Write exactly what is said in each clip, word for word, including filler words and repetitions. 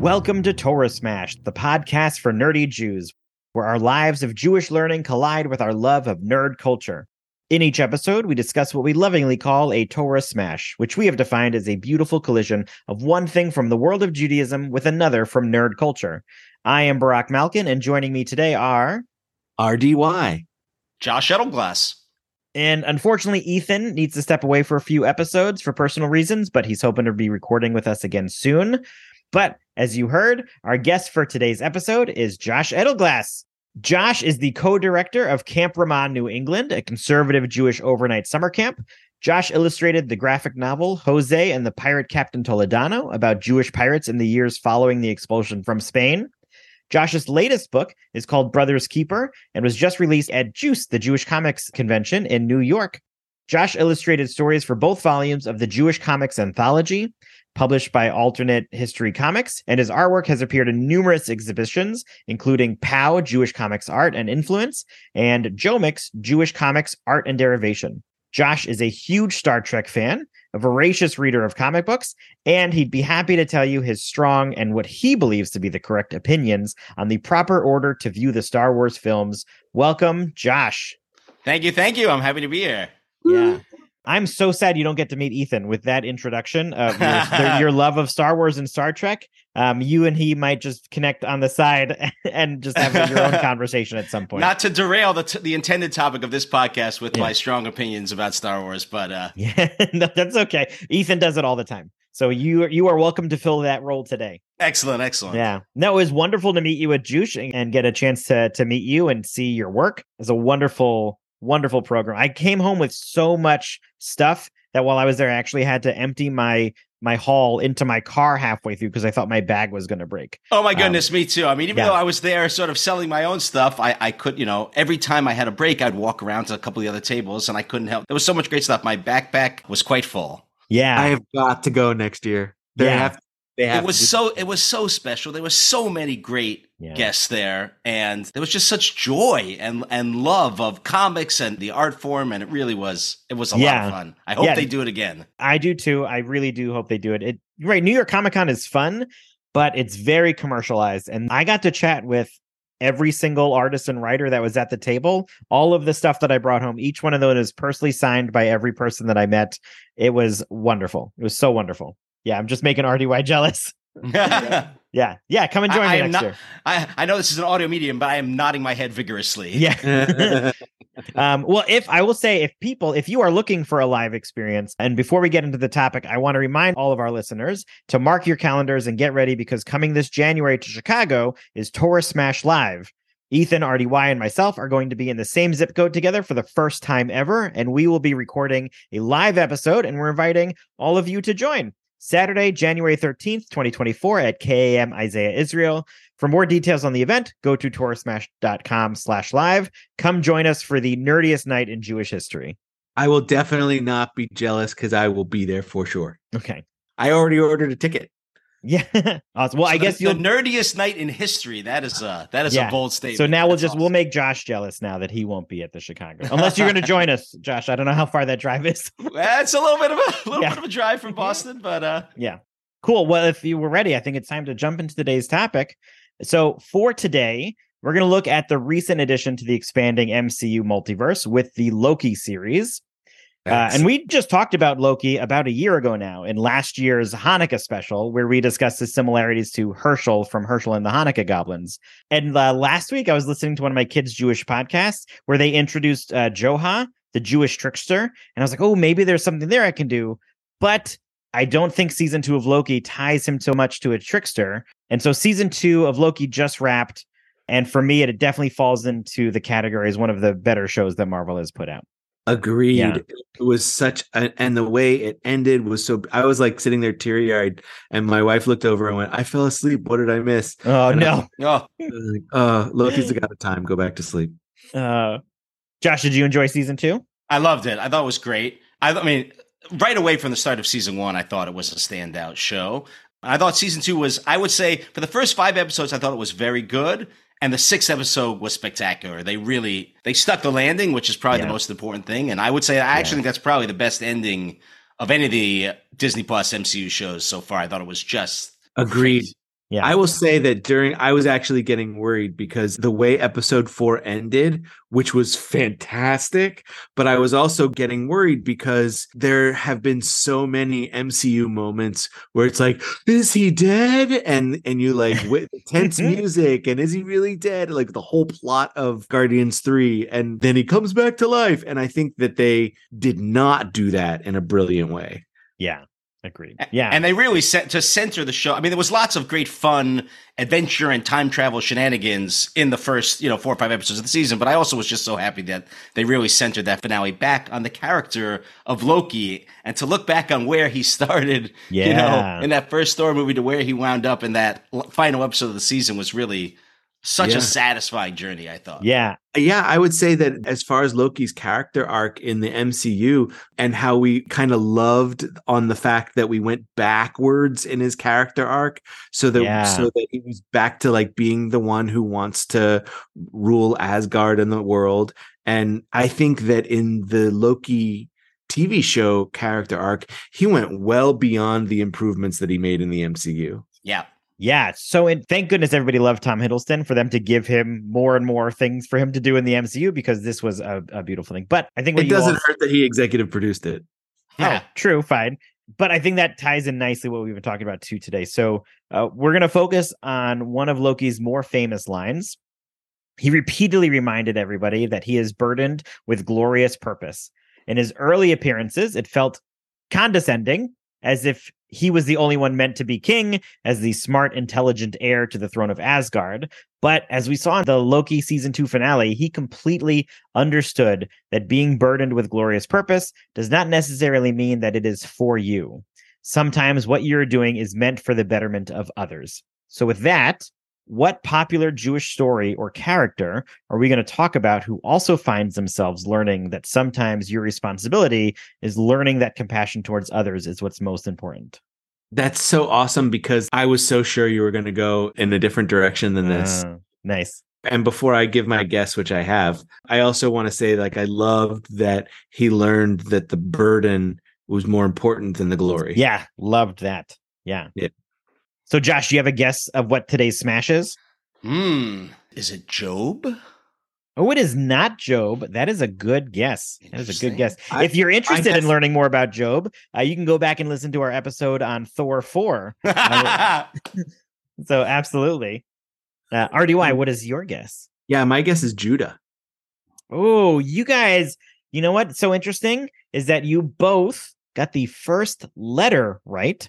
Welcome to Torah Smash, the podcast for nerdy Jews, where our lives of Jewish learning collide with our love of nerd culture. In each episode, we discuss what we lovingly call a Torah Smash, which we have defined as a beautiful collision of one thing from the world of Judaism with another from nerd culture. I am Barak Malkin, and joining me today are... R D Y. Josh Edelglass. And unfortunately, Ethan needs to step away for a few episodes for personal reasons, but he's hoping to be recording with us again soon. But as you heard, our guest for today's episode is Josh Edelglass. Josh is the co-director of Camp Ramah New England, a conservative Jewish overnight summer camp. Josh illustrated the graphic novel Jose and the Pirate Captain Toledano about Jewish pirates in the years following the expulsion from Spain. Josh's latest book is called Brother's Keeper and was just released at Juice, the Jewish Comics Convention in New York. Josh illustrated stories for both volumes of the Jewish Comics Anthology, published by Alternate History Comics, and his artwork has appeared in numerous exhibitions, including POW, Jewish Comics Art and Influence, and Jomix, Jewish Comics Art and Derivation. Josh is a huge Star Trek fan, a voracious reader of comic books, and he'd be happy to tell you his strong and what he believes to be the correct opinions on the proper order to view the Star Wars films. Welcome, Josh. Thank you, thank you. I'm happy to be here. Yeah. I'm so sad you don't get to meet Ethan with that introduction of your, your love of Star Wars and Star Trek. Um, you and he might just connect on the side and just have your own conversation at some point. Not to derail the t- the intended topic of this podcast with yeah. my strong opinions about Star Wars, but uh... yeah, no, that's okay. Ethan does it all the time, so you you are welcome to fill that role today. Excellent, excellent. Yeah, no, it was wonderful to meet you at Juice and get a chance to to meet you and see your work. It's a wonderful. Wonderful program. I came home with so much stuff that while I was there, I actually had to empty my my haul into my car halfway through because I thought my bag was going to break. Oh my goodness, um, me too. I mean, even yeah. though I was there sort of selling my own stuff, I, I could, you know, every time I had a break, I'd walk around to a couple of the other tables and I couldn't help. There was so much great stuff. My backpack was quite full. Yeah. I have got to go next year. They yeah. have They have it was do- so it was so special. There were so many great yeah. guests there, and there was just such joy and and love of comics and the art form, and it really was it was a yeah. lot of fun. I hope yeah. they do it again. I do too. I really do hope they do it. It right. New York Comic Con is fun, but it's very commercialized, and I got to chat with every single artist and writer that was at the table. All of the stuff that I brought home, each one of those is personally signed by every person that I met. It was wonderful. It was so wonderful. Yeah, I'm just making R D Y jealous. yeah. Yeah. Come and join I, me I next not, year. I, I know this is an audio medium, but I am nodding my head vigorously. Yeah. um, well, if I will say, if people, if you are looking for a live experience, and before we get into the topic, I want to remind all of our listeners to mark your calendars and get ready because coming this January to Chicago is Torah Smash Live. Ethan, R D Y, and myself are going to be in the same zip code together for the first time ever, and we will be recording a live episode, and we're inviting all of you to join. Saturday, January thirteenth, twenty twenty-four at K A M Isaiah Israel. For more details on the event, go to torahsmash.com slash live. Come join us for the nerdiest night in Jewish history. I will definitely not be jealous because I will be there for sure. Okay. I already ordered a ticket. Yeah. Awesome. Well, so I guess the, you'll the nerdiest night in history. That is a that is yeah. a bold statement. So now we'll That's just awesome. we'll make Josh jealous now that he won't be at the Chicago. Unless you're going to join us, Josh. I don't know how far that drive is. Well, it's a little bit of a little Yeah. bit of a drive from Boston, but uh yeah. Cool. Well, if you were ready, I think it's time to jump into today's topic. So for today, we're going to look at the recent addition to the expanding M C U multiverse with the Loki series. Uh, and we just talked about Loki about a year ago now in last year's Hanukkah special, where we discussed the similarities to Herschel from Herschel and the Hanukkah Goblins. And uh, last week, I was listening to one of my kids' Jewish podcasts where they introduced uh, Joha, the Jewish trickster. And I was like, oh, maybe there's something there I can do. But I don't think season two of Loki ties him so much to a trickster. And so season two of Loki just wrapped. And for me, it definitely falls into the category as one of the better shows that Marvel has put out. Agreed. Yeah. It was such a, and the way it ended was so I was like sitting there teary-eyed and my wife looked over and went, I fell asleep. What did I miss? Oh, and no. oh. I was like, oh, Loki's got a time. Go back to sleep. Uh, Josh, did you enjoy season two? I loved it. I thought it was great. I, I mean, right away from the start of season one, I thought it was a standout show. I thought season two was, I would say, for the first five episodes, I thought it was very good. And the sixth episode was spectacular. They really, they stuck the landing, which is probably yeah. the most important thing. And I would say, I actually yeah. think that's probably the best ending of any of the Disney Plus M C U shows so far. I thought it was just Agreed. great. Yeah. I will say that during, I was actually getting worried because the way episode four ended, which was fantastic, but I was also getting worried because there have been so many M C U moments where it's like, is he dead? And and you like with tense music, and is he really dead? Like the whole plot of Guardians three, and then he comes back to life. And I think that they did not do that in a brilliant way. Yeah. Agreed. Yeah. And they really set to center the show. I mean, there was lots of great fun, adventure, and time travel shenanigans in the first, you know, four or five episodes of the season. But I also was just so happy that they really centered that finale back on the character of Loki, and to look back on where he started, yeah. you know, in that first Thor movie to where he wound up in that final episode of the season was really such yeah. a satisfying journey, I thought. Yeah. Yeah, I would say that as far as Loki's character arc in the M C U and how we kind of loved on the fact that we went backwards in his character arc so that yeah. so that he was back to like being the one who wants to rule Asgard and the world. And I think that in the Loki T V show character arc, he went well beyond the improvements that he made in the M C U. Yeah. Yeah. So and thank goodness everybody loved Tom Hiddleston for them to give him more and more things for him to do in the M C U, because this was a, a beautiful thing. But I think what it you doesn't all... hurt that he executive produced it. Oh, true. Fine. But I think that ties in nicely what we've been talking about too today. So uh, we're going to focus on one of Loki's more famous lines. He repeatedly reminded everybody that he is burdened with glorious purpose. In his early appearances, it felt condescending, as if he was the only one meant to be king, as the smart, intelligent heir to the throne of Asgard. But as we saw in the Loki season two finale, he completely understood that being burdened with glorious purpose does not necessarily mean that it is for you. Sometimes what you're doing is meant for the betterment of others. So with that, what popular Jewish story or character are we going to talk about who also finds themselves learning that sometimes your responsibility is learning that compassion towards others is what's most important? That's so awesome, because I was so sure you were going to go in a different direction than this. Uh, nice. And before I give my guess, which I have, I also want to say, like, I loved that he learned that the burden was more important than the glory. Yeah, loved that. Yeah. Yeah. So, Josh, do you have a guess of what today's smash is? Hmm. Is it Job? Oh, it is not Job. That is a good guess. That is a good guess. I, if you're interested guess... in learning more about Job, uh, you can go back and listen to our episode on Thor four. uh, so, absolutely. Uh, R D Y, what is your guess? Yeah, my guess is Judah. Oh, you guys, you know what's so interesting is that you both got the first letter right.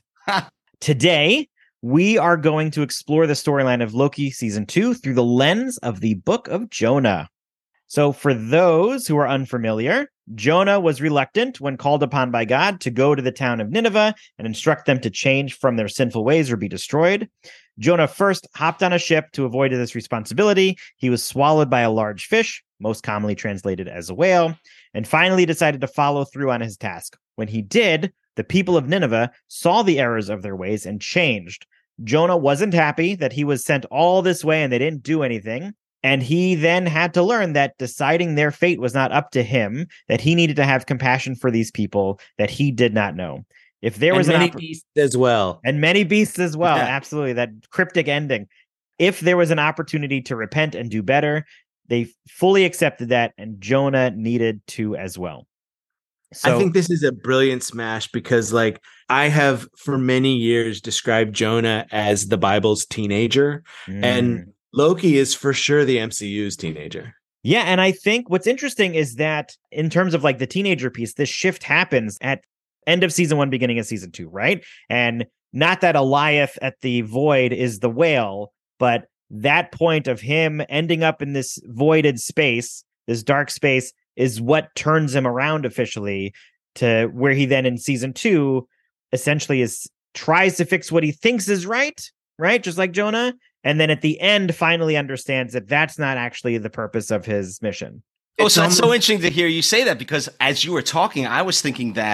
Today, we are going to explore the storyline of Loki season two through the lens of the Book of Jonah. So for those who are unfamiliar, Jonah was reluctant when called upon by God to go to the town of Nineveh and instruct them to change from their sinful ways or be destroyed. Jonah first hopped on a ship to avoid this responsibility. He was swallowed by a large fish, most commonly translated as a whale, and finally decided to follow through on his task. When he did, the people of Nineveh saw the errors of their ways and changed. Jonah wasn't happy that he was sent all this way and they didn't do anything. And he then had to learn that deciding their fate was not up to him, that he needed to have compassion for these people that he did not know. If there was and many an opp- beasts as well. And many beasts as well. Yeah. Absolutely. That cryptic ending. If there was an opportunity to repent and do better, they fully accepted that, and Jonah needed to as well. So, I think this is a brilliant smash because, like, I have for many years described Jonah as the Bible's teenager, mm. and Loki is for sure the M C U's teenager. Yeah, and I think what's interesting is that in terms of like the teenager piece, this shift happens at end of season one, beginning of season two, right? And not that Eliath at the void is the whale, but that point of him ending up in this voided space, this dark space, is what turns him around officially to where he then in season two essentially is tries to fix what he thinks is right, right? Just like Jonah. And then at the end, finally understands that that's not actually the purpose of his mission. Oh, It's so that's almost- so interesting to hear you say that, because as you were talking, I was thinking that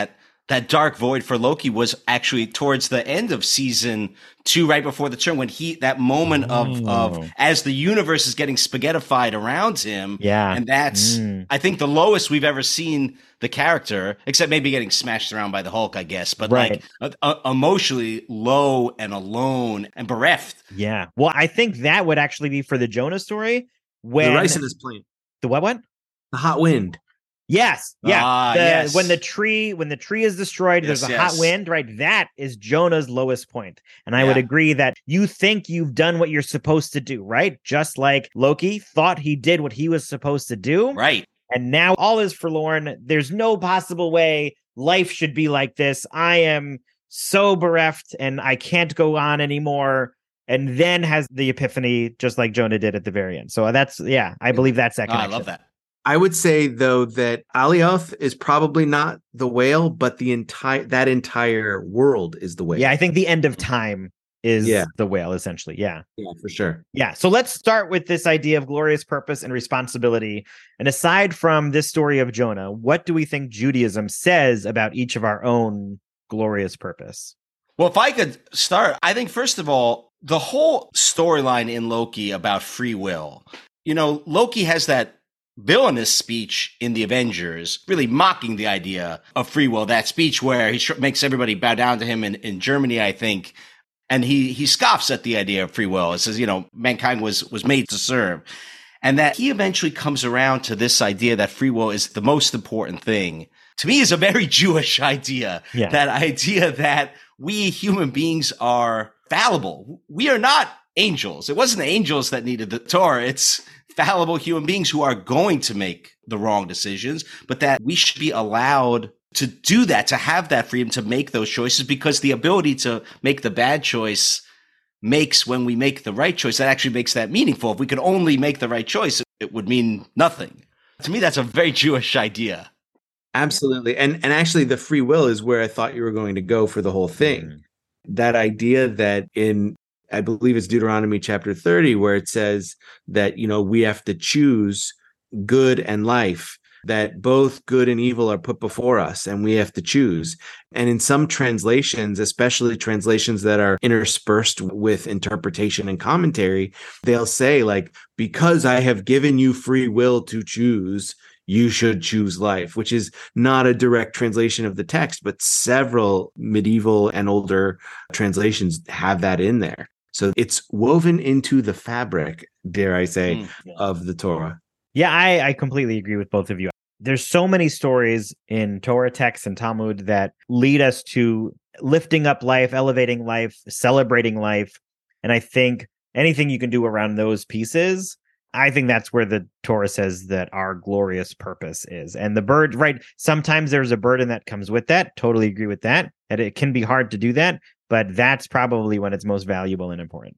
that dark void for Loki was actually towards the end of season two, right before the turn, when he, that moment Oh. of, of, as the universe is getting spaghettified around him. Yeah. And that's, Mm. I think, the lowest we've ever seen the character, except maybe getting smashed around by the Hulk, I guess. But Right. like uh, uh, emotionally low and alone and bereft. Yeah. Well, I think that would actually be for the Jonah story. When The rice in his plant. the what what? The hot wind. Yes. Yeah. Ah, The- yes. When the tree when the tree is destroyed, there's Yes, a yes. hot wind, right? That is Jonah's lowest point. And I would Yeah. agree that you think you've done what you're supposed to do, right? Just like Loki thought he did what he was supposed to do. Right. And now all is forlorn. There's no possible way life should be like this. I am so bereft and I can't go on anymore. And then has the epiphany, just like Jonah did at the very end. So that's, yeah, I believe that's that Oh, I connection. love that. I would say though that Alioth is probably not the whale, but the entire that entire world is the whale. Yeah, I think the end of time is Yeah. the whale, essentially. Yeah. yeah, for sure. Yeah. So let's start with this idea of glorious purpose and responsibility. And aside from this story of Jonah, what do we think Judaism says about each of our own glorious purpose? Well, if I could start, I think, first of all, the whole storyline in Loki about free will, you know, Loki has that villainous speech in the Avengers, really mocking the idea of free will. That speech where he sh- makes everybody bow down to him in, in Germany, I think. And he, he scoffs at the idea of free will. It says, you know, mankind was, was made to serve. And that he eventually comes around to this idea that free will is the most important thing. To me, is a very Jewish idea. Yeah. That idea that we human beings are fallible. We are not angels. It wasn't the angels that needed the Torah. It's fallible human beings who are going to make the wrong decisions, but that we should be allowed to do that, to have that freedom to make those choices, because the ability to make the bad choice makes, when we make the right choice, that actually makes that meaningful. If we could only make the right choice, it would mean nothing. To me, that's a very Jewish idea. Absolutely. And and actually the free will is where I thought you were going to go for the whole thing. Mm. That idea that in, I believe it's Deuteronomy chapter thirty, where it says that, you know, we have to choose good and life, that both good and evil are put before us and we have to choose. And in some translations, especially translations that are interspersed with interpretation and commentary, they'll say like, because I have given you free will to choose, you should choose life, which is not a direct translation of the text, but several medieval and older translations have that in there. So it's woven into the fabric, dare I say, Mm, yeah. of the Torah. Yeah, I, I completely agree with both of you. There's so many stories in Torah texts and Talmud that lead us to lifting up life, elevating life, celebrating life. And I think anything you can do around those pieces, I think that's where the Torah says that our glorious purpose is. And the bird, right? Sometimes there's a burden that comes with that. Totally agree with that. And it can be hard to do that, but that's probably when it's most valuable and important.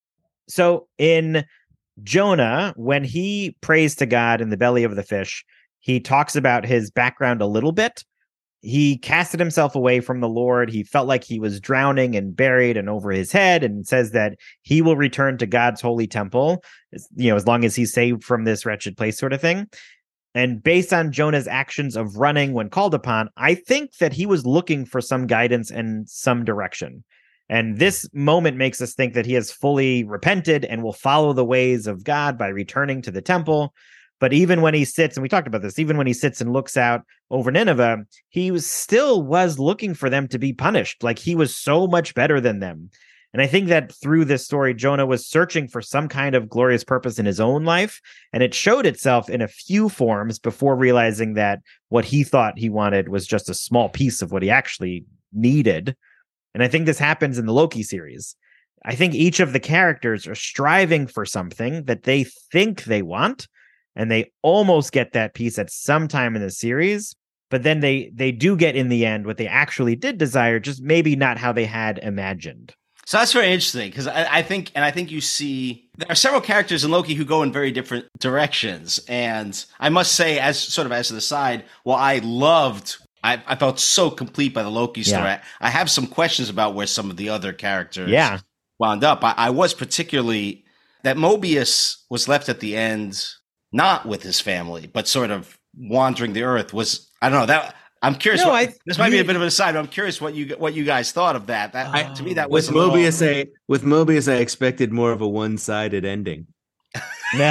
So in Jonah, when he prays to God in the belly of the fish, he talks about his background a little bit. He casted himself away from the Lord. He felt like he was drowning and buried and over his head, and says that he will return to God's holy temple, you know, as long as he's saved from this wretched place, sort of thing. And based on Jonah's actions of running when called upon, I think that he was looking for some guidance and some direction. And this moment makes us think that he has fully repented and will follow the ways of God by returning to the temple. But even when he sits, and we talked about this, even when he sits and looks out over Nineveh, he was still was looking for them to be punished. Like he was so much better than them. And I think that through this story, Jonah was searching for some kind of glorious purpose in his own life. And it showed itself in a few forms before realizing that what he thought he wanted was just a small piece of what he actually needed. And I think this happens in the Loki series. I think each of the characters are striving for something that they think they want, and they almost get that piece at some time in the series, but then they they do get in the end what they actually did desire, just maybe not how they had imagined. So that's very interesting, because I, I think, and I think you see, there are several characters in Loki who go in very different directions. And I must say, as sort of as an aside, well, I loved, I, I felt so complete by the Loki story. Yeah. I, I have some questions about where some of the other characters Yeah. wound up. I, I was particularly, that Mobius was left at the end, not with his family, but sort of wandering the earth was, I don't know, that I'm curious. No, what, I- this might be you- a bit of an aside, but I'm curious what you what you guys thought of that. That I- to me, that With was a little- Mobius, I with Mobius, I expected more of a one-sided ending. No,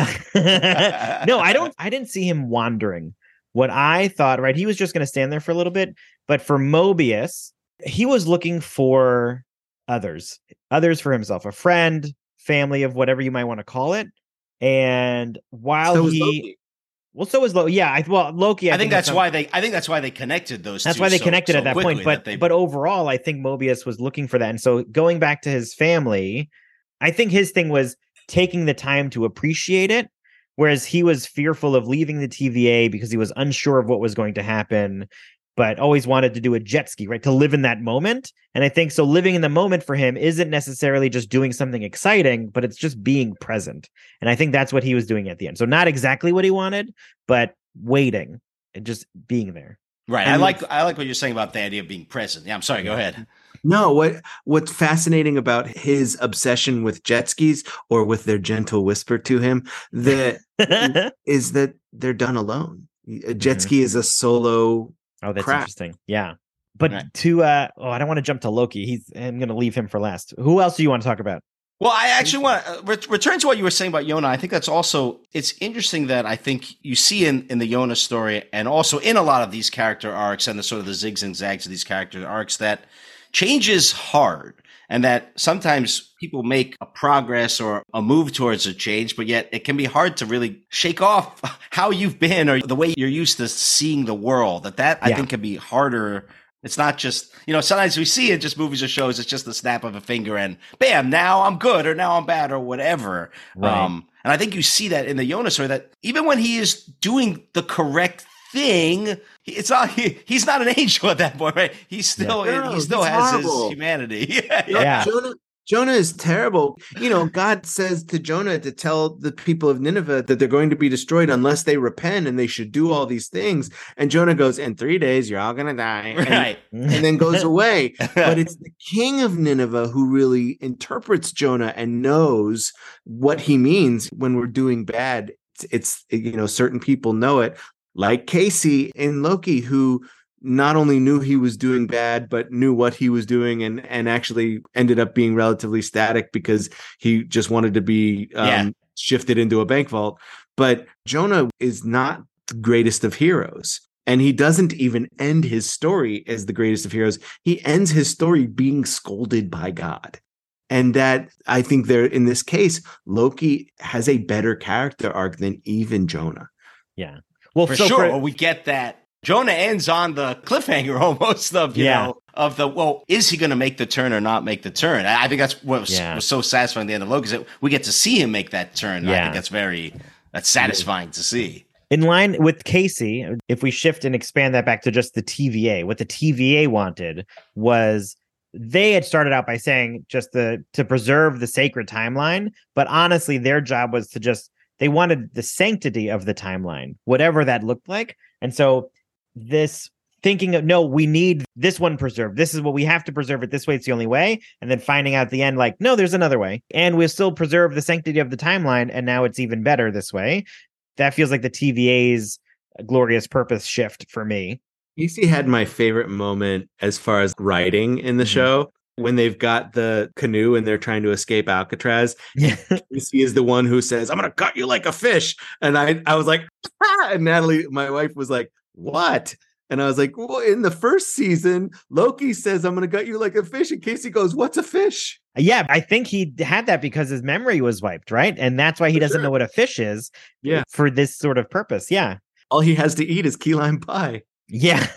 no, I don't. I didn't see him wandering. What I thought, right? He was just going to stand there for a little bit, but for Mobius, he was looking for others, others for himself, a friend, family of whatever you might want to call it. And while So was he, Loki. well, so is Loki. Yeah, I, well, Loki. I, I think has that's why they. I think that's why they connected those. That's two why they so- connected so at that quickly point. But that they, but overall, I think Mobius was looking for that. And so going back to his family, I think his thing was taking the time to appreciate it, whereas he was fearful of leaving the T V A because he was unsure of what was going to happen, but always wanted to do a jet ski, right? To live in that moment. And I think so living in the moment for him isn't necessarily just doing something exciting, but it's just being present. And I think that's what he was doing at the end. So not exactly what he wanted, but waiting and just being there. right. And I like I like what you're saying about the idea of being present. Yeah, I'm sorry. Go ahead. No, what what's fascinating about his obsession with jet skis, or with their gentle whisper to him, that is that they're done alone. A jet Mhm. ski is a solo. Oh, that's Crap. interesting. Yeah. But Right. to uh oh, I don't want to jump to Loki. He's I'm going to leave him for last. Who else do you want to talk about? Well, I actually want to uh, ret- return to what you were saying about Yona. I think that's also it's interesting that I think you see in, in the Yona story, and also in a lot of these character arcs and the sort of the zigs and zags of these character arcs, that change is hard, and that sometimes people make a progress or a move towards a change, but yet it can be hard to really shake off how you've been or the way you're used to seeing the world. That that I Yeah. think can be harder. It's not just, you know, sometimes we see it just movies or shows, it's just the snap of a finger and bam, now I'm good or now I'm bad or whatever. Right. Um, and I think you see that in the Yona story, that even when he is doing the correct thing, he- it's not he, he's not an angel at that point, right? He still Yeah. No, he still he's has horrible. his humanity. yeah. Yeah. Jonah Jonah is terrible. You know, God says to Jonah to tell the people of Nineveh that they're going to be destroyed unless they repent, and they should do all these things. And Jonah goes, in three days, you're all going to die. And, Right. and then goes away. But it's the king of Nineveh who really interprets Jonah and knows what he means when we're doing bad. It's, it's you know, certain people know it, like Casey in Loki, who not only knew he was doing bad, but knew what he was doing, and and actually ended up being relatively static because he just wanted to be um, Yeah. shifted into a bank vault. But Jonah is not the greatest of heroes. And he doesn't even end his story as the greatest of heroes. He ends his story being scolded by God. And that, I think, there in this case, Loki has a better character arc than even Jonah. Yeah. Well, For so sure. for- we get that. Jonah ends on the cliffhanger almost of, you Yeah. know, of the, well, is he going to make the turn or not make the turn? I I think that's what was, Yeah. was so satisfying at the end of Loki, is that we get to see him make that turn. And I Yeah. think that's very, that's satisfying to see. in line with Casey, if we shift and expand that back to just the T V A, what the T V A wanted was they had started out by saying just the to preserve the sacred timeline, but honestly, their job was to just they wanted the sanctity of the timeline, whatever that looked like. And so this thinking of no, we need this one preserved. This is what we have to preserve it this way. It's the only way. And then finding out at the end, like, no, there's another way. And we'll still preserve the sanctity of the timeline. And now it's even better this way. That feels like the T V A's glorious purpose shift for me. Casey had my favorite moment as far as writing in the Mhm. show, when they've got the canoe and they're trying to escape Alcatraz. Yeah. Casey is the one who says, I'm going to cut you like a fish. And I, I was like, ah! And Natalie, my wife, was like, what? And I was like, well, in the first season, Loki says, I'm going to gut you like a fish. And Casey goes, what's a fish? Yeah, I think he had that because his memory was wiped, right? And that's why he For doesn't sure. know what a fish is. Yeah. For this sort of purpose. Yeah. All he has to eat is key lime pie. Yeah.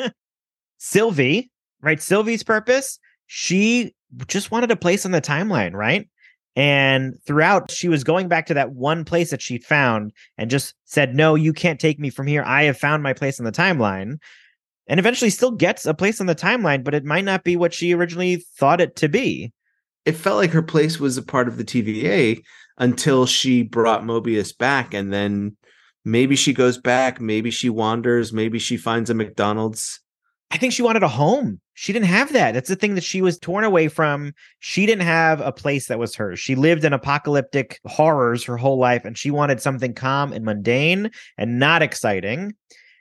Sylvie, right? Sylvie's purpose, she just wanted a place on the timeline, right? And throughout, she was going back to that one place that she found and just said, no, you can't take me from here. I have found my place on the timeline. And eventually still gets a place on the timeline, but it might not be what she originally thought it to be. It felt like her place was a part of the T V A until she brought Mobius back. And then maybe she goes back, maybe she wanders, maybe she finds a McDonald's. I think she wanted a home. She didn't have that. That's the thing that she was torn away from. She didn't have a place that was hers. She lived in apocalyptic horrors her whole life, and she wanted something calm and mundane and not exciting.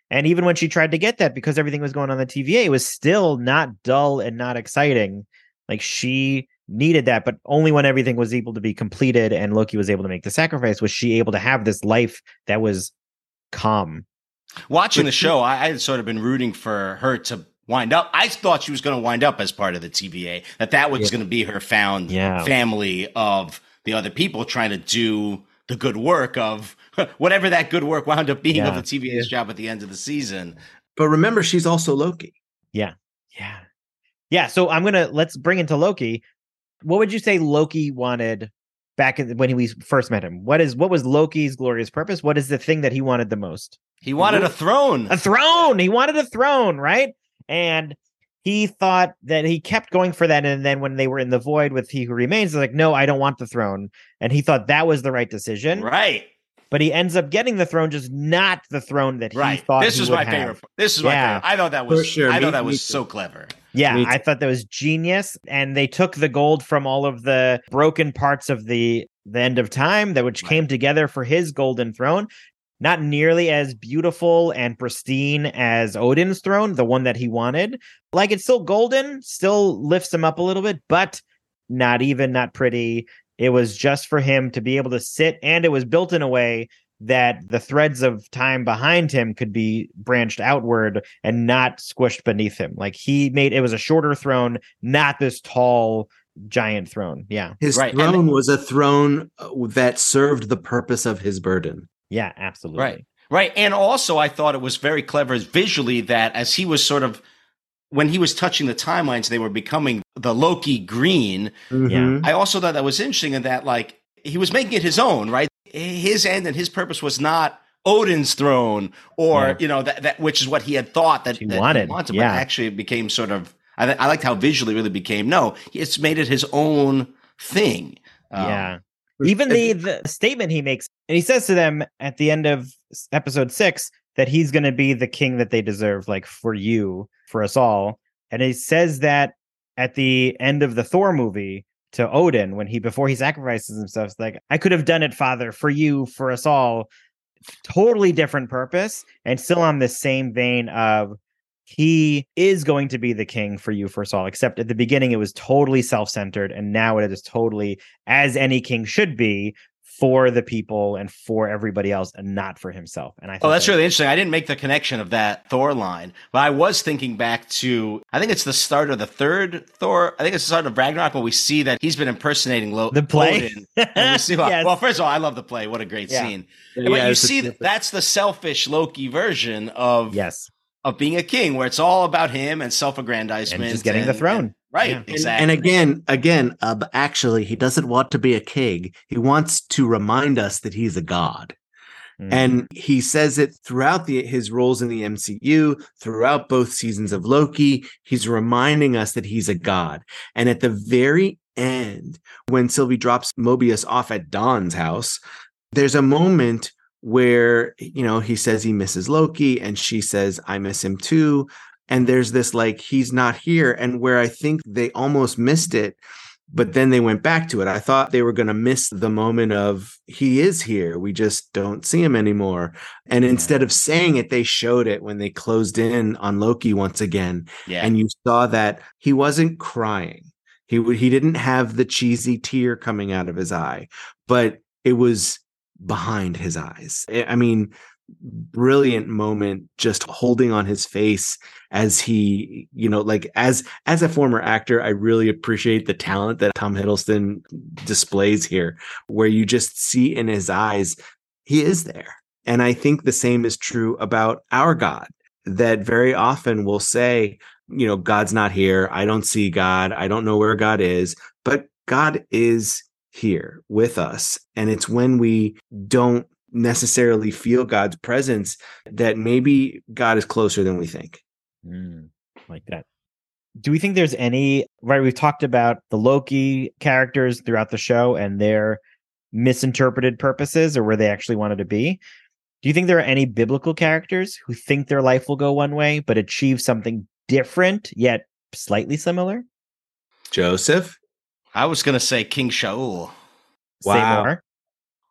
And even when she tried to get that, because everything was going on the T V A, it was still not dull and not exciting. Like she needed that, but only when everything was able to be completed and Loki was able to make the sacrifice was she able to have this life that was calm. Watching the show, I, I had sort of been rooting for her to wind up. I thought she was going to wind up as part of the T V A, that that was yeah. going to be her found yeah. family of the other people trying to do the good work of whatever that good work wound up being yeah. of the T V A's job at the end of the season. But remember, she's also Loki. Yeah. Yeah. Yeah. So I'm going to, let's bring into Loki. What would you say Loki wanted back in, when we first met him? What is, what was Loki's glorious purpose? What is the thing that he wanted the most? He wanted a throne. A throne. He wanted a throne, right? And he thought that he kept going for that. And then when they were in the void with He Who Remains, they're like, no, I don't want the throne. And he thought that was the right decision. Right. But he ends up getting the throne, just not the throne that he right. thought this he is would my have. favorite. This is my yeah. favorite. I thought that was, sure. I me, thought that was me so clever. Yeah, I thought that was genius. And they took the gold from all of the broken parts of the, the end of time, that which right. came together for his golden throne. Not nearly as beautiful and pristine as Odin's throne, the one that he wanted. Like, it's still golden, still lifts him up a little bit, but not even, not pretty. It was just for him to be able to sit, and it was built in a way that the threads of time behind him could be branched outward and not squished beneath him. Like, he made, it was a shorter throne, not this tall, giant throne. Yeah. His right. throne then, was a throne that served the purpose of his burden. Yeah, absolutely. Right. Right. And also, I thought it was very clever visually that as he was sort of, when he was touching the timelines, they were becoming the Loki green. Mm-hmm. Yeah. I also thought that was interesting in that, like, he was making it his own, right? His end and his purpose was not Odin's throne or, yeah. you know, that, that which is what he had thought that, he, that wanted. he wanted. Yeah. But actually it became sort of, I, I liked how visually it really became, no, it's made it his own thing. Um, yeah. Even the, the statement he makes, and he says to them at the end of episode six that he's going to be the king that they deserve, like, for you, for us all. And he says that at the end of the Thor movie to Odin, when he, before he sacrifices himself, it's like, I could have done it, Father, for you, for us all. Totally different purpose, and still on the same vein of, he is going to be the king for you, for us all, except at the beginning it was totally self-centered, and now it is totally, as any king should be, for the people and for everybody else, and not for himself. And I oh, that's that really interesting. I didn't make the connection of that Thor line, but I was thinking back to, I think it's the start of the third Thor. I think it's the start of Ragnarok, when we see that he's been impersonating Lo- the play. Odin. And we see, well, yes. well, first of all, I love the play. What a great yeah. scene. Yeah, but you see that that's the selfish Loki version of yes. of being a king, where it's all about him and self-aggrandizement and just getting and, the throne. And, right. Yeah. Exactly. And, and again, again, uh, actually, he doesn't want to be a king. He wants to remind us that he's a god. Mm. And he says it throughout the, his roles in the M C U, throughout both seasons of Loki. He's reminding us that he's a god. And at the very end, when Sylvie drops Mobius off at Dawn's house, there's a moment where, you know, he says he misses Loki, and she says, I miss him too. And there's this, like, he's not here. And where I think they almost missed it, but then they went back to it. I thought they were going to miss the moment of, he is here, we just don't see him anymore. And yeah. instead of saying it, they showed it when they closed in on Loki once again. Yeah. And you saw that he wasn't crying. He he didn't have the cheesy tear coming out of his eye, but it was behind his eyes. I mean, brilliant moment, just holding on his face as he, you know, like, as as a former actor, I really appreciate the talent that Tom Hiddleston displays here, where you just see in his eyes, he is there. And I think the same is true about our God, that very often we'll say, you know, God's not here. I don't see God. I don't know where God is, but God is here with us. And it's when we don't necessarily feel God's presence that maybe God is closer than we think. Mm, like that. Do we think there's any, right? We've talked about the Loki characters throughout the show and their misinterpreted purposes, or where they actually wanted to be. Do you think there are any biblical characters who think their life will go one way, but achieve something different, yet slightly similar? Joseph? I was going to say King Shaul. Wow. Say more.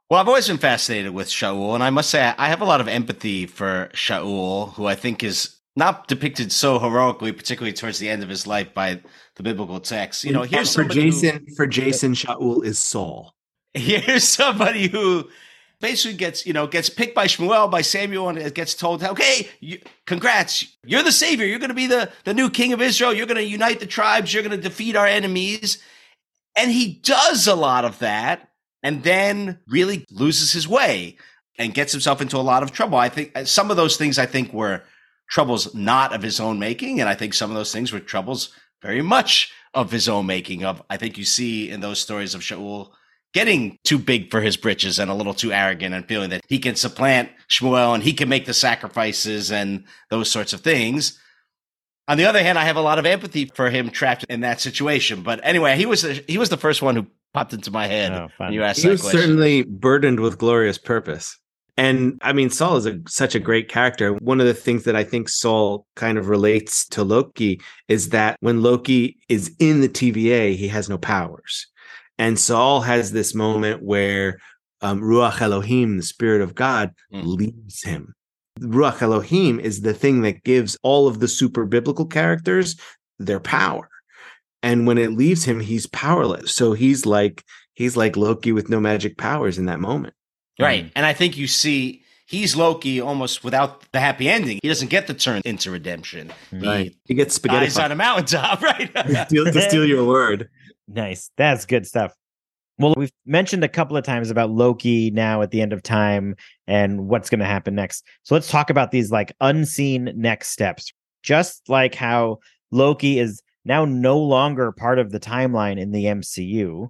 Well, I've always been fascinated with Shaul, and I must say I have a lot of empathy for Shaul, who I think is not depicted so heroically, particularly towards the end of his life by the biblical text. You know, here's for somebody Jason. Who, for Jason, Shaul is Saul. here's somebody who basically gets, you know, gets picked by Shmuel, by Samuel, and it gets told, okay, you, congrats, you're the savior. You're going to be the, the new king of Israel. You're going to unite the tribes. You're going to defeat our enemies. And he does a lot of that and then really loses his way and gets himself into a lot of trouble. I think some of those things I think were troubles not of his own making. And I think some of those things were troubles very much of his own making. Of I think you see in those stories of Shaul getting too big for his britches and a little too arrogant and feeling that he can supplant Shmuel and he can make the sacrifices and those sorts of things. On the other hand, I have a lot of empathy for him trapped in that situation. But anyway, he was the, he was the first one who popped into my head Oh, when you asked He that was question. certainly burdened with glorious purpose. And I mean, Saul is a, such a great character. One of the things that I think Saul kind of relates to Loki is that when Loki is in the T V A, he has no powers. And Saul has this moment where um, Ruach Elohim, the Spirit of God, Mm. leaves him. Ruach Elohim is the thing that gives all of the super biblical characters their power. And when it leaves him, he's powerless. So he's like he's like Loki with no magic powers in that moment. Right. And I think you see he's Loki almost without the happy ending. He doesn't get the turn into redemption. Right. He He gets spaghetti dies on a mountaintop, right? to steal, to steal your word. Nice. That's good stuff. Well, we've mentioned a couple of times about Loki now at the end of time and what's going to happen next. So let's talk about these like unseen next steps. Just like how Loki is now no longer part of the timeline in the M C U,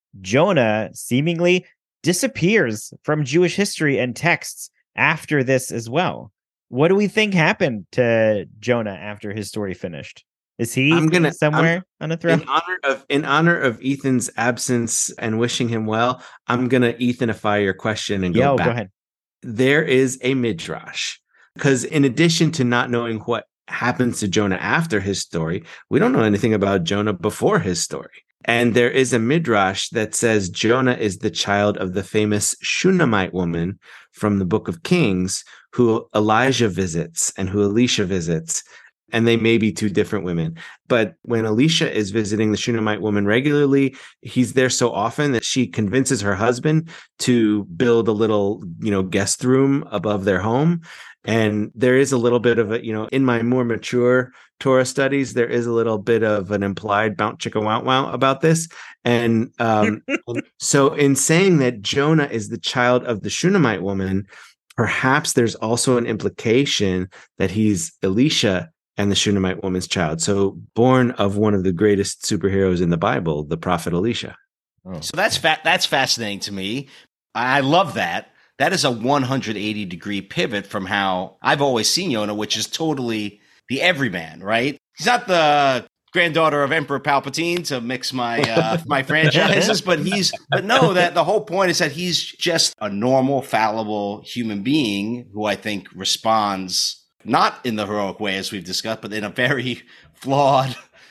Jonah seemingly disappears from Jewish history and texts after this as well. What do we think happened to Jonah after his story finished? Is he I'm gonna- somewhere on a throne? In honor of in honor of Ethan's absence and wishing him well, I'm gonna Ethanify your question and go Yo, back. go ahead. There is a midrash because in addition to not knowing what happens to Jonah after his story, we don't know anything about Jonah before his story. And there is a midrash that says Jonah is the child of the famous Shunammite woman from the Book of Kings who Elijah visits and who Elisha visits. And they may be two different women. But when Elisha is visiting the Shunammite woman regularly, he's there so often that she convinces her husband to build a little, you know, guest room above their home. And there is a little bit of a, you know, in my more mature Torah studies, there is a little bit of an implied bounce chicka wow wow about this. And um, so in saying that Jonah is the child of the Shunammite woman, perhaps there's also an implication that he's Elisha and the Shunammite woman's child. So born of one of the greatest superheroes in the Bible, the prophet Elisha. Oh. So that's fa- that's fascinating to me. I love that. That is a one hundred eighty degree pivot from how I've always seen Jonah, which is totally the everyman, right? He's not the granddaughter of Emperor Palpatine to mix my uh, my franchises, but he's but no, that the whole point is that he's just a normal, fallible human being who I think responds not in the heroic way as we've discussed, but in a very flawed,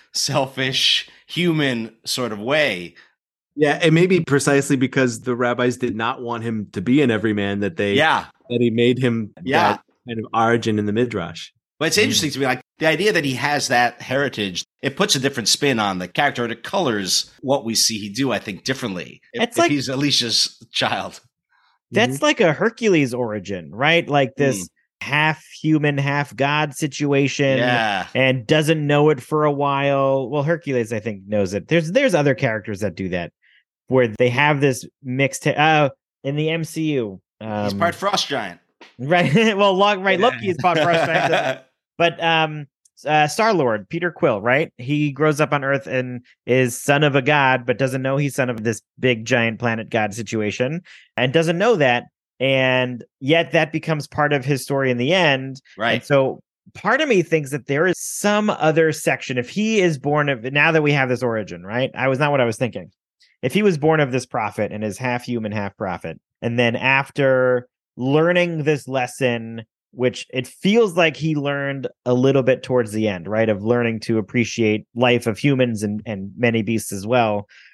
selfish, human sort of way. Yeah, it may be precisely because the rabbis did not want him to be an everyman that they Yeah. that he made him Yeah. that kind of origin in the midrash. But it's interesting to me, like the idea that he has that heritage, it puts a different spin on the character. It colors what we see he do, I think, differently. If, It's if like- he's Alicia's child. That's like a Hercules origin, right? Like this Mm. half human, half god situation. Yeah. And doesn't know it for a while. Well, Hercules, I think, knows it. There's there's other characters that do that, where they have this mixed. Uh, in the M C U, um, He's part frost giant. right? well, Lo- right, Loki is part Frost Giant, but um, uh, Star Lord, Peter Quill, right? He grows up on Earth and is son of a god, but doesn't know he's son of this big giant planet god situation, and doesn't know that, and yet that becomes part of his story in the end. Right. And so part of me thinks that there is some other section. If he is born of, now that we have this origin, right? I was not what I was thinking. If he was born of this prophet and is half human, half prophet, and then after learning this lesson, which it feels like he learned a little bit towards the end, right? Of learning to appreciate life of humans and, and many beasts as well.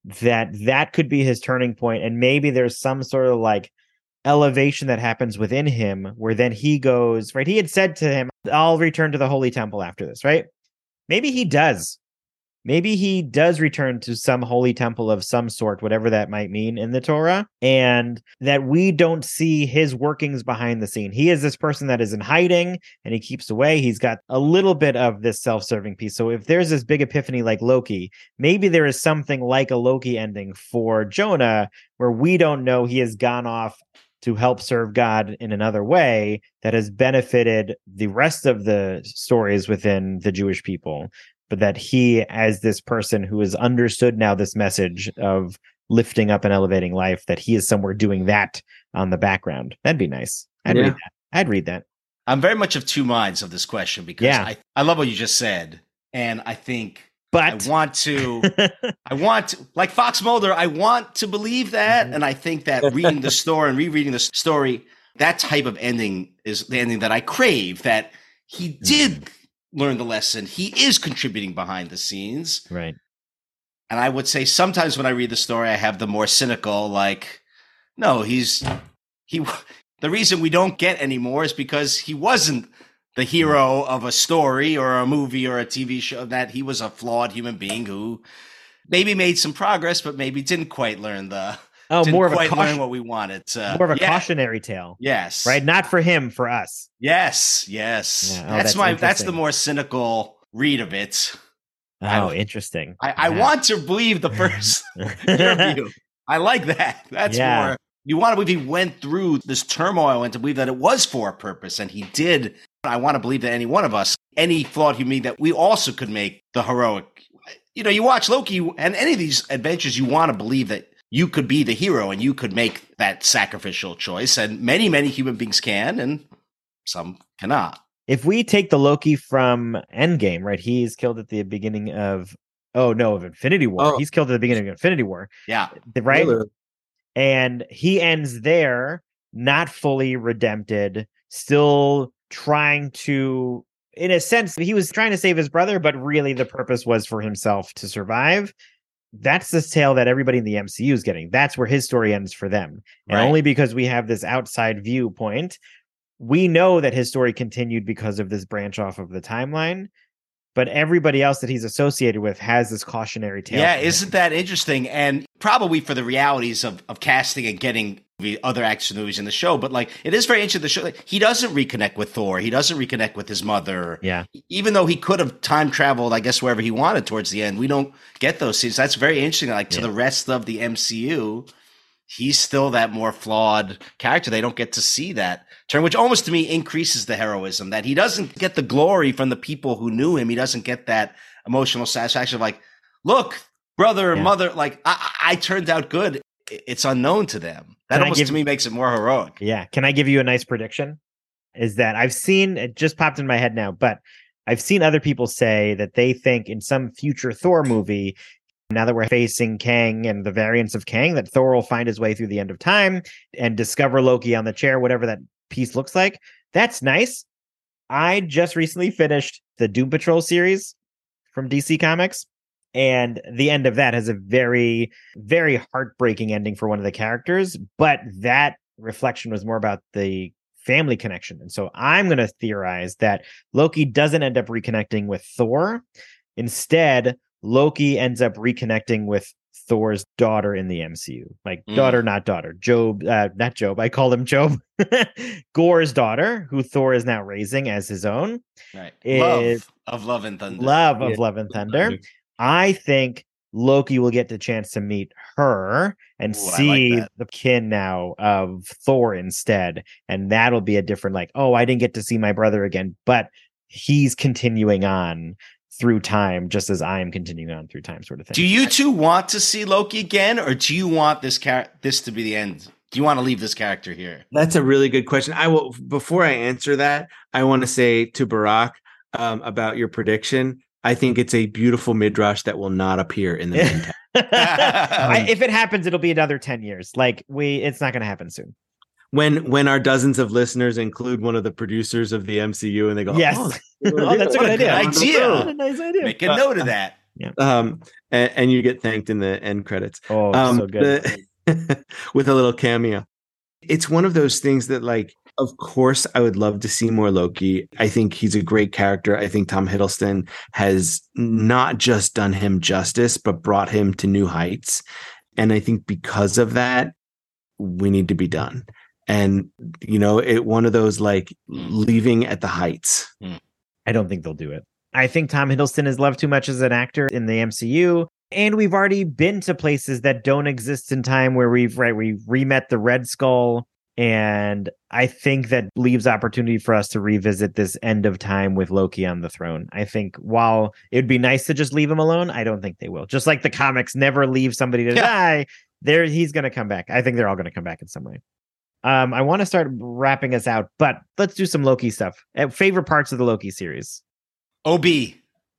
that that could be his turning point, and maybe there's some sort of like elevation that happens within him where then he goes, right? He had said to him, I'll return to the Holy Temple after this, right? Maybe he does. Maybe he does return to some holy temple of some sort, whatever that might mean in the Torah, and that we don't see his workings behind the scene. He is this person that is in hiding and he keeps away. He's got a little bit of this self-serving piece. So if there's this big epiphany like Loki, maybe there is something like a Loki ending for Jonah where we don't know he has gone off to help serve God in another way that has benefited the rest of the stories within the Jewish people. But that he, as this person who has understood now this message of lifting up and elevating life, that he is somewhere doing that on the background. That'd be nice. I'd yeah. read that. I'd read that. I'm very much of two minds of this question because yeah. I, I love what you just said. And I think but I want to, I want to, like Fox Mulder, I want to believe that. Mm-hmm. And I think that reading the story and rereading the story, that type of ending is the ending that I crave, that he did mm-hmm. learn the lesson. He is contributing behind the scenes. Right. And I would say sometimes when I read the story, I have the more cynical, like, no, he's, he, the reason we don't get anymore is because he wasn't the hero of a story or a movie or a T V show, that he was a flawed human being who maybe made some progress, but maybe didn't quite learn the, oh, didn't more of quite a caution, learn what we wanted. To, more of a yeah. cautionary tale. Yes. Right. Not for him, for us. Yes. Yes. Yeah. Oh, that's, that's my, that's the more cynical read of it. Oh, I, interesting. I, I yeah. want to believe the first interview. I like that. That's yeah. more, you want to believe he went through this turmoil and to believe that it was for a purpose. And he did. I want to believe that any one of us, any flawed human being, that we also could make the heroic. You know, you watch Loki and any of these adventures, you want to believe that you could be the hero and you could make that sacrificial choice. And many, many human beings can, and some cannot. If we take the Loki from Endgame, right? He's killed at the beginning of, oh no, of Infinity War. Oh. He's killed at the beginning of Infinity War. Yeah. Right? Really? And he ends there, not fully redempted, still trying to, in a sense, he was trying to save his brother, but really the purpose was for himself to survive. That's the tale that everybody in the M C U is getting. That's where his story ends for them. And right. only because we have this outside viewpoint, we know that his story continued because of this branch off of the timeline. But everybody else that he's associated with has this cautionary tale. Yeah, isn't that interesting? And probably for the realities of, of casting and getting the other action movies in the show. But like, it is very interesting. The show, like, he doesn't reconnect with Thor. He doesn't reconnect with his mother. Yeah. Even though he could have time traveled, I guess, wherever he wanted towards the end, we don't get those scenes. That's very interesting. Like to yeah. the rest of the M C U, he's still that more flawed character. They don't get to see that turn, which almost to me increases the heroism, that he doesn't get the glory from the people who knew him. He doesn't get that emotional satisfaction of like, look, brother and yeah. mother, like I, I turned out good. It's unknown to them. That Can almost give, to me makes it more heroic. Yeah. Can I give you a nice prediction? Is that I've seen, it just popped in my head now, but I've seen other people say that they think in some future Thor movie, now that we're facing Kang and the variants of Kang, that Thor will find his way through the end of time and discover Loki on the chair, whatever that piece looks like. That's nice. I just recently finished the Doom Patrol series from D C Comics, and the end of that has a very, very heartbreaking ending for one of the characters, but that reflection was more about the family connection. And so I'm going to theorize that Loki doesn't end up reconnecting with Thor. Instead, Loki ends up reconnecting with Thor's daughter in the M C U. Like mm. daughter, not daughter. Job, uh, not Job. I called him Job. Gor's daughter, who Thor is now raising as his own. Right. Is love of Love and Thunder. Love of yeah. Love and Thunder. I think Loki will get the chance to meet her and Ooh, see like the kin now of Thor instead. And that'll be a different, like, oh, I didn't get to see my brother again, but he's continuing on through time, just as I am continuing on through time, sort of thing. Do you two want to see Loki again, or do you want this char- this to be the end? Do you want to leave this character here? That's a really good question. I will. Before I answer that, I want to say to Barack um, about your prediction. I think it's a beautiful midrash that will not appear in the meantime. I, if it happens, it'll be another ten years. Like we, it's not going to happen soon. When when our dozens of listeners include one of the producers of the M C U and they go, yes, oh, oh that's a good idea. idea. What a nice idea. Make a note of that. Yeah. Um, and, and you get thanked in the end credits. Oh, um, so good. The, with a little cameo. It's one of those things that, like, of course, I would love to see more Loki. I think he's a great character. I think Tom Hiddleston has not just done him justice, but brought him to new heights. And I think because of that, we need to be done. And, you know, it one of those like leaving at the heights. I don't think they'll do it. I think Tom Hiddleston is loved too much as an actor in the M C U. And we've already been to places that don't exist in time where we've, right, we re-met the Red Skull. And I think that leaves opportunity for us to revisit this end of time with Loki on the throne. I think while it would be nice to just leave him alone, I don't think they will. Just like the comics never leave somebody to Yeah. die, there he's going to come back. I think they're all going to come back in some way. Um, I want to start wrapping us out, but let's do some Loki stuff. Uh, favorite parts of the Loki series? O B.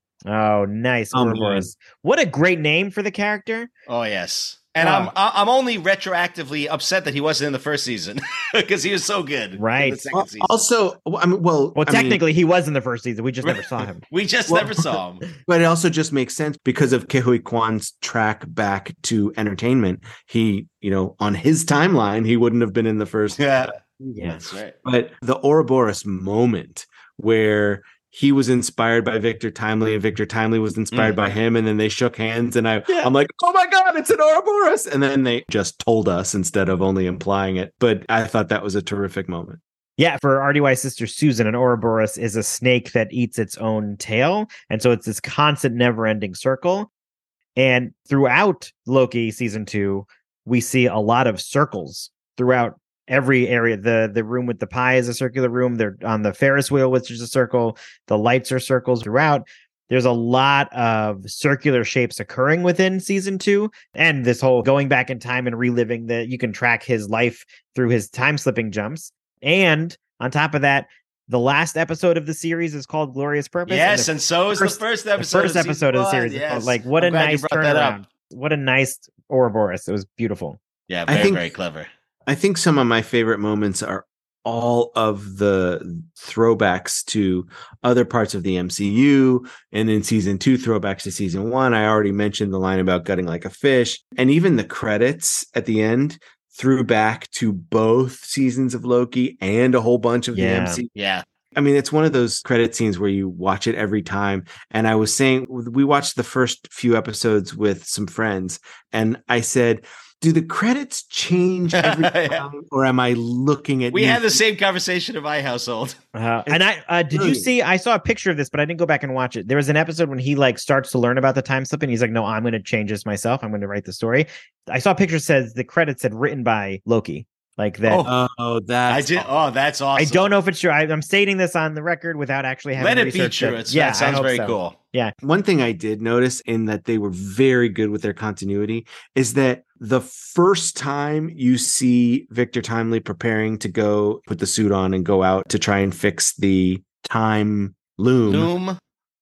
Oh, nice. Oh, Ouroboros. What a great name for the character. Oh, yes. And Oh. I'm I'm only retroactively upset that he wasn't in the first season because he was so good. Right. In the second Al- season. Also, I mean, well, Well, I mean, technically, he was in the first season. We just never saw him. we just Well- never saw him. but it also just makes sense because of Kehui Kwan's track back to entertainment. He, you know, on his timeline, he wouldn't have been in the first. Yeah, Yeah. that's right. But the Ouroboros moment where he was inspired by Victor Timely and Victor Timely was inspired Mm. by him, and then they shook hands, and I, Yeah. I'm like, oh my God, it's an Ouroboros. And then they just told us instead of only implying it. But I thought that was a terrific moment. Yeah, for R D Y's sister Susan, an Ouroboros is a snake that eats its own tail. And so it's this constant, never ending circle. And throughout Loki season two, we see a lot of circles throughout every area. The the room with the pie is a circular room. They're on the Ferris wheel, which is a circle. The lights are circles throughout. There's a lot of circular shapes occurring within season two. And this whole going back in time and reliving that you can track his life through his time slipping jumps. And on top of that, the last episode of the series is called Glorious Purpose. Yes, and and so is the first- first the episode. first of season episode of the one, series. Yes. Like, what I'm a glad you nice brought that up. turnaround. What a nice Ouroboros. It was beautiful. Yeah, I very think- very clever. I think some of my favorite moments are all of the throwbacks to other parts of the M C U, and in season two, throwbacks to season one. I already mentioned the line about gutting like a fish, and even the credits at the end threw back to both seasons of Loki and a whole bunch of Yeah. the M C U. Yeah, I mean, it's one of those credit scenes where you watch it every time. And I was saying, we watched the first few episodes with some friends, and I said, do the credits change every Yeah. time, or am I looking at we new had the same conversation in my household. Uh, and I uh, did you brilliant. see? I saw a picture of this, but I didn't go back and watch it. There was an episode when he like starts to learn about the time slip, and he's like, "No, I'm going to change this myself. I'm going to write the story." I saw a picture that says the credits said written by Loki, like that. Oh, Oh, that's I did. Oh, that's awesome. I don't know if it's true. I, I'm stating this on the record without actually having Let it be researched true. it. It's, yeah, that sounds I hope very so. cool. One thing I did notice in that they were very good with their continuity is that the first time you see Victor Timely preparing to go put the suit on and go out to try and fix the time loom, Loom.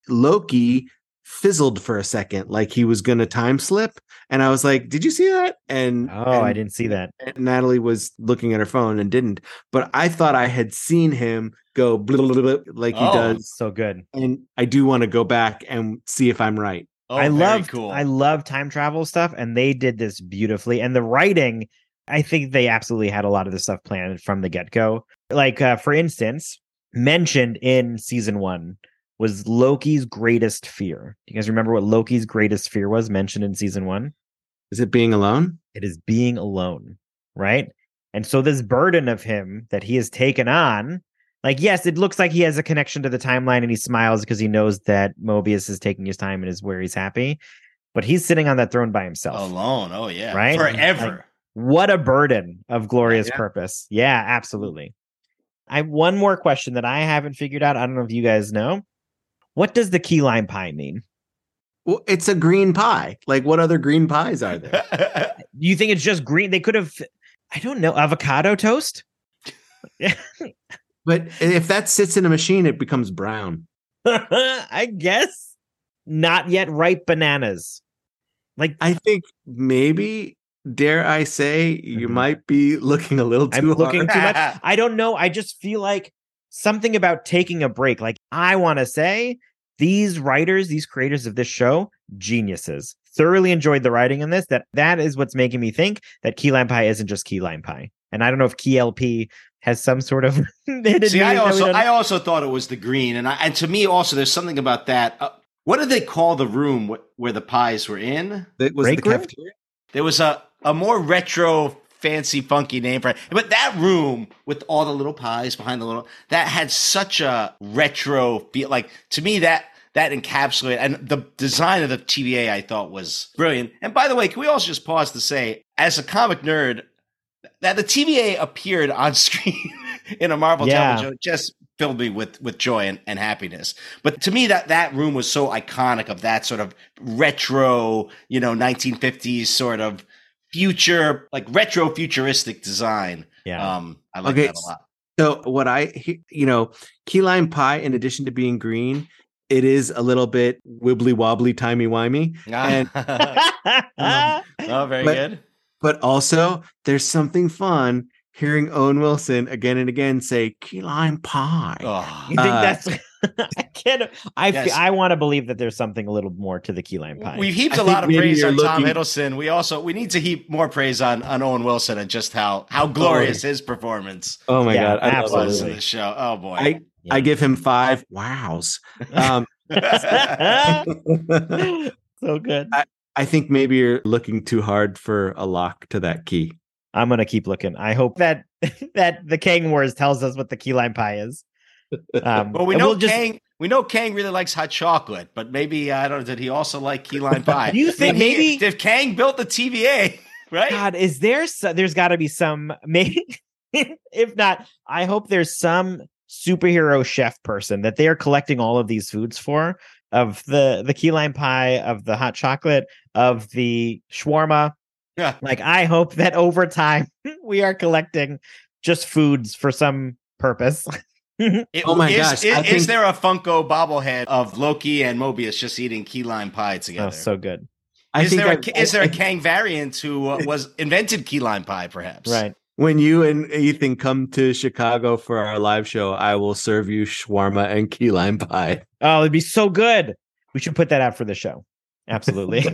Loki fizzled for a second like he was going to time slip. And I was like, did you see that? And Oh, and, I didn't see that. and Natalie was looking at her phone and didn't. But I thought I had seen him go blah, blah, blah, blah, like he Oh. does. So good. And I do want to go back and see if I'm right. Oh, I very love cool. I love time travel stuff, and they did this beautifully. And the writing, I think they absolutely had a lot of this stuff planned from the get go. Like uh, for instance, mentioned in season one was Loki's greatest fear. Do you guys remember what Loki's greatest fear was mentioned in season one? Is it being alone? It is being alone, right? And so this burden of him that he has taken on, like, yes, it looks like he has a connection to the timeline and he smiles because he knows that Mobius is taking his time and is where he's happy, but he's sitting on that throne by himself. Alone. Oh, yeah. Right? Forever. Like, what a burden of glorious Yeah. purpose. Yeah, absolutely. I have one more question that I haven't figured out. I don't know if you guys know. What does the key lime pie mean? Well, it's a green pie. Like, what other green pies are there? Do you think it's just green? They could have, I don't know, avocado toast? But if that sits in a machine, it becomes brown. I guess not yet ripe bananas. Like I think maybe, dare I say, you Mhm. might be looking a little I'm too looking hard. too much. I don't know. I just feel like something about taking a break. Like I want to say these writers, these creators of this show geniuses. Thoroughly enjoyed the writing in this. That that is what's making me think that key lime pie isn't just key lime pie. And I don't know if key L P has some sort of See, I also I also thought it was the green, and I, and to me also there's something about that. Uh, what did they call the room wh- where the pies were in? It was Break the room? cafeteria. There was a a more retro, fancy, funky name for it, but that room with all the little pies behind the little that had such a retro feel. Like to me that. That encapsulated, and the design of the T V A I thought was brilliant. And by the way, can we also just pause to say, as a comic nerd, that the T V A appeared on screen in a Marvel Yeah. television show just filled me with with joy and, and happiness. But to me, that that room was so iconic of that sort of retro, you know, nineteen fifties sort of future, like retro futuristic design. Yeah. Um, I like Okay, that a lot. So what I, he- you know, key lime pie, in addition to being green, it is a little bit wibbly wobbly, timey wimey, and Oh, very but- good. but also there's something fun hearing Owen Wilson again and again say key lime pie. Oh. You think Uh, that's I can't I Yes. fe- I want to believe that there's something a little more to the key lime pie. We've heaped I a think lot of maybe praise you're on Tom looking- Hiddleston. We also we need to heap more praise on, on Owen Wilson and just how how glorious his performance Oh my Yeah, god, I love was in absolutely. the show. Oh boy. I I give him five wows. Um, So good. I think maybe you're looking too hard for a lock to that key. I'm gonna keep looking. I hope that that the Kang Wars tells us what the key lime pie is. Um, well, we and know we'll just- Kang. We know Kang really likes hot chocolate, but maybe I don't know. Did he also like key lime pie? Do you think I mean, he- maybe- if Kang built the T V A, right? God, is there? So, there's got to be some. Maybe if not, I hope there's some superhero chef person that they are collecting all of these foods for. Of the the key lime pie, of the hot chocolate, of the shawarma. Yeah. Like I hope that over time we are collecting just foods for some purpose. It- Oh my is, gosh, Is, I is think- there a Funko bobblehead of Loki and Mobius just eating key lime pie together? Oh, so good. I is think there, I- a, is there I- a Kang variant who uh, was invented key lime pie, perhaps? Right. when you and Ethan come to Chicago for our live show, I will serve you shawarma and key lime pie. Oh, it'd be so good. We should put that out for the show. Absolutely.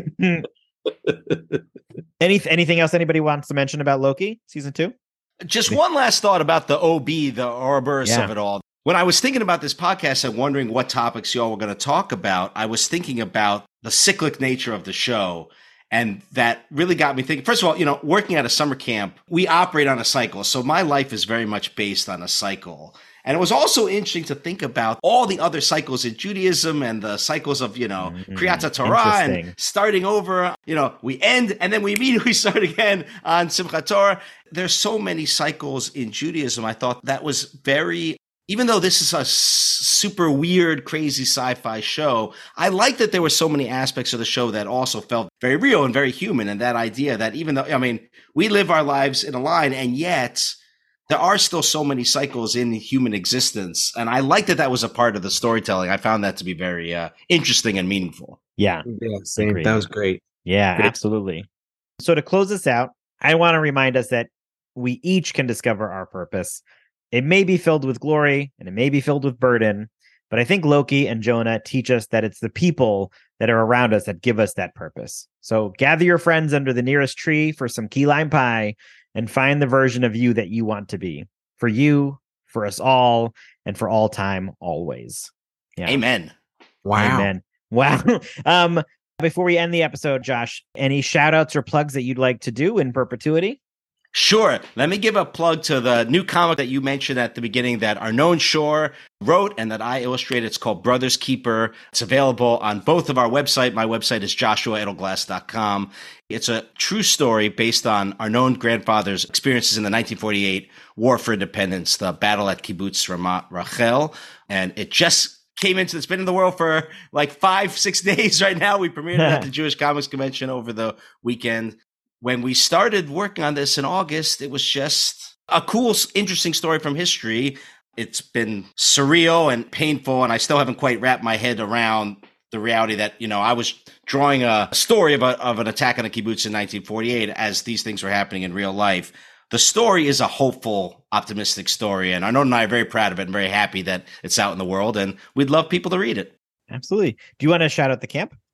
Any anything else anybody wants to mention about Loki season two? Just one last thought about the O B, the Ouroboros Yeah. of it all. When I was thinking about this podcast and wondering what topics y'all were going to talk about, I was thinking about the cyclic nature of the show. And that really got me thinking. First of all, you know, working at a summer camp, we operate on a cycle. So my life is very much based on a cycle. And it was also interesting to think about all the other cycles in Judaism and the cycles of, you know, Mhm. Kriyat Torah Interesting. and starting over. You know, we end and then we immediately start again on Simchat Torah. There's so many cycles in Judaism. I thought that was very, even though this is a s- super weird, crazy sci-fi show, I like that there were so many aspects of the show that also felt very real and very human. And that idea that even though, I mean, we live our lives in a line, and yet there are still so many cycles in human existence. And I like that that was a part of the storytelling. I found that to be very uh, interesting and meaningful. Yeah. Yeah, same. Agreed. That was great. Yeah, Great. absolutely. So to close this out, I want to remind us that we each can discover our purpose. It may be filled with glory and it may be filled with burden, but I think Loki and Jonah teach us that it's the people that are around us that give us that purpose. So gather your friends under the nearest tree for some key lime pie and find the version of you that you want to be, for you, for us all, and for all time, always. Yeah. Amen. Wow. Amen. Wow. um, before we end the episode, Josh, any shout outs or plugs that you'd like to do in perpetuity? Sure. Let me give a plug to the new comic that you mentioned at the beginning that Arnon Shore wrote and that I illustrated. It's called Brothers Keeper. It's available on both of our website. My website is joshua edelglass dot com. It's a true story based on Arnon's grandfather's experiences in the nineteen forty-eight War for Independence, the battle at Kibbutz Ramat Rachel. And it just came into, it's been in the world for like five, six days right now. We premiered it at the Jewish Comics Convention over the weekend. When we started working on this in August, it was just a cool, interesting story from history. It's been surreal and painful, and I still haven't quite wrapped my head around the reality that, you know, I was drawing a story of, a, of an attack on a kibbutz in nineteen forty-eight as these things were happening in real life. The story is a hopeful, optimistic story, and Arnon and I are very proud of it and very happy that it's out in the world, and we'd love people to read it. Absolutely. Do you want to shout out the camp?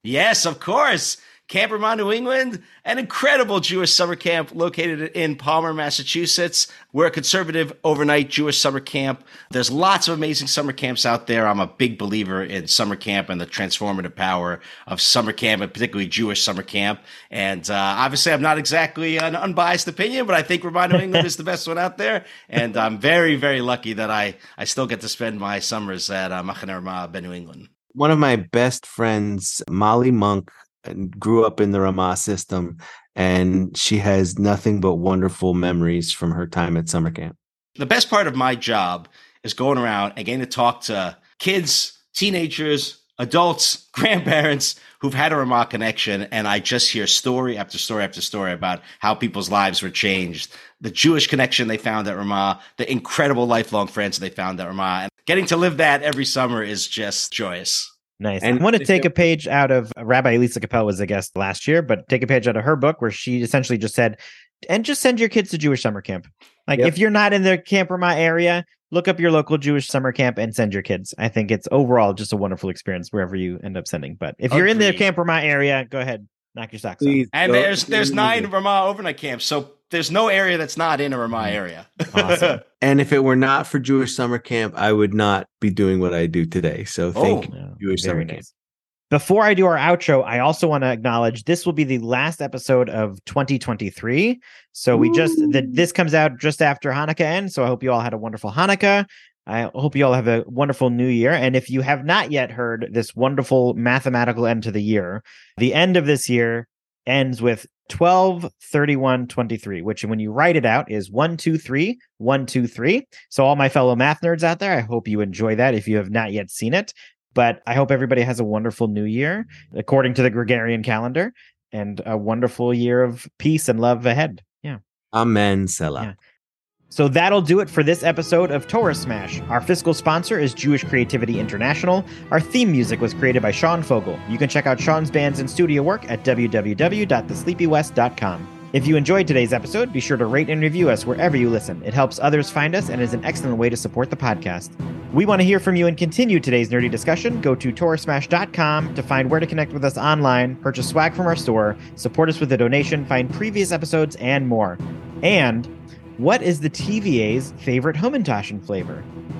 Yes, of course. Camp Ramah, New England, an incredible Jewish summer camp located in Palmer, Massachusetts. We're a conservative overnight Jewish summer camp. There's lots of amazing summer camps out there. I'm a big believer in summer camp and the transformative power of summer camp, and particularly Jewish summer camp. And uh, obviously, I'm not exactly an unbiased opinion, but I think Ramah, New England is the best one out there. And I'm very, very lucky that I, I still get to spend my summers at uh, Machaneh Ramah, Ben New England. One of my best friends, Molly Monk, grew up in the Ramah system, and she has nothing but wonderful memories from her time at summer camp. The best part of my job is going around and getting to talk to kids, teenagers, adults, grandparents who've had a Ramah connection, and I just hear story after story after story about how people's lives were changed, the Jewish connection they found at Ramah, the incredible lifelong friends they found at Ramah, and getting to live that every summer is just joyous. Nice. And I want to take a page out of Rabbi Elisa Capel was a guest last year, but take a page out of her book where she essentially just said, and just send your kids to Jewish summer camp. Like Yep. if you're not in the Camp Ramah area, look up your local Jewish summer camp and send your kids. I think it's overall just a wonderful experience wherever you end up sending. But if you're in the Agreed. Camp Ramah area, go ahead, knock your socks Please And go- there's there's nine Ramah overnight camps, so there's no area that's not in a Ramah area. Awesome. And if it were not for Jewish summer camp, I would not be doing what I do today. So thank Oh. you, No, Jewish very summer nice. camp. Before I do our outro, I also want to acknowledge this will be the last episode of twenty twenty-three. So we just that this comes out just after Hanukkah ends. So I hope you all had a wonderful Hanukkah. I hope you all have a wonderful new year. And if you have not yet heard this wonderful mathematical end to the year, the end of this year ends with twelve thirty-one twenty-three, which when you write it out is one two three one two three. So all my fellow math nerds out there, I hope you enjoy that if you have not yet seen it. But I hope everybody has a wonderful new year according to the Gregorian calendar, and a wonderful year of peace and love ahead. Yeah. Amen, Selah. Yeah. So that'll do it for this episode of Torah Smash. Our fiscal sponsor is Jewish Creativity International. Our theme music was created by Sean Fogel. You can check out Sean's bands and studio work at w w w dot the sleepy west dot com. If you enjoyed today's episode, be sure to rate and review us wherever you listen. It helps others find us and is an excellent way to support the podcast. We want to hear from you and continue today's nerdy discussion. Go to torah smash dot com to find where to connect with us online, purchase swag from our store, support us with a donation, find previous episodes, and more. And what is the T V A's favorite Hamantaschen flavor?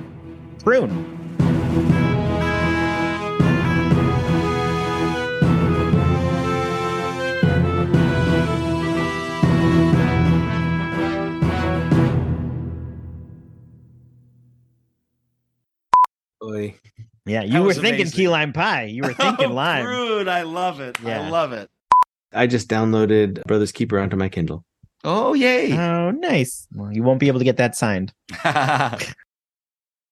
Prune. Oy. Yeah, you That were was thinking amazing. key lime pie. You were thinking Oh, lime. Rude. I love it. Yeah. I love it. I just downloaded Brothers Keeper onto my Kindle. Oh, yay. Oh, nice. Well, you won't be able to get that signed.